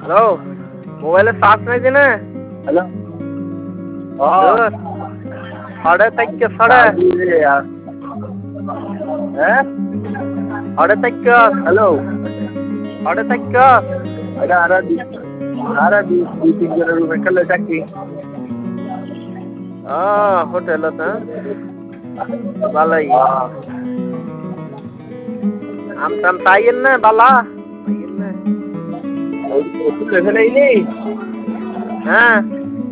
Hello, মোবাইলে charge নাই দিনে? হ্যালো সাড়ে চারটে সাড়ে হ্যাঁ সাড়ে চারটে হ্যালো সাড়ে চারটে এটা আর দুই তিনজনের রুমে খেলে চাকরি হোটেলত ভালোই আমটাম তাইয়েন না বালা তুলে ফেলেই নেই হ্যাঁ